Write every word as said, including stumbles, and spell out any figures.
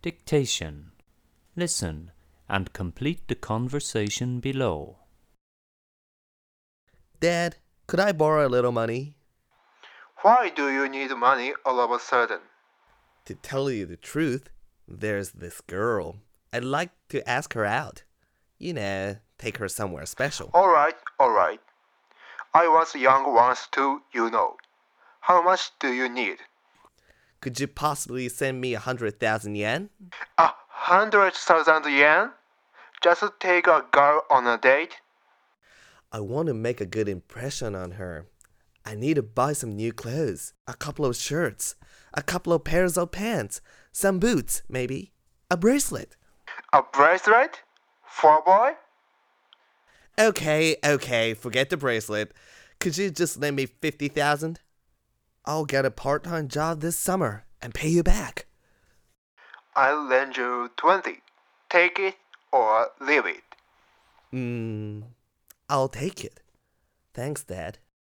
Dictation. Listen and complete the conversation below. Dad, could I borrow a little money? Why do you need money all of a sudden? To tell you the truth, there's this girl. I'd like to ask her out. You know, take her somewhere special. Alright, alright. I was young once too, you know. How much do you need? Could you possibly send me a hundred thousand yen? A hundred thousand yen? Just to take a girl on a date? I want to make a good impression on her. I need to buy some new clothes, a couple of shirts, a couple of pairs of pants, some boots, maybe, a bracelet. A bracelet? For a boy? Okay, okay, forget the bracelet. Could you just lend me fifty thousand? I'll get a part-time job this summer and pay you back. I'll lend you twenty. Take it or leave it. Hmm, I'll take it. Thanks, Dad.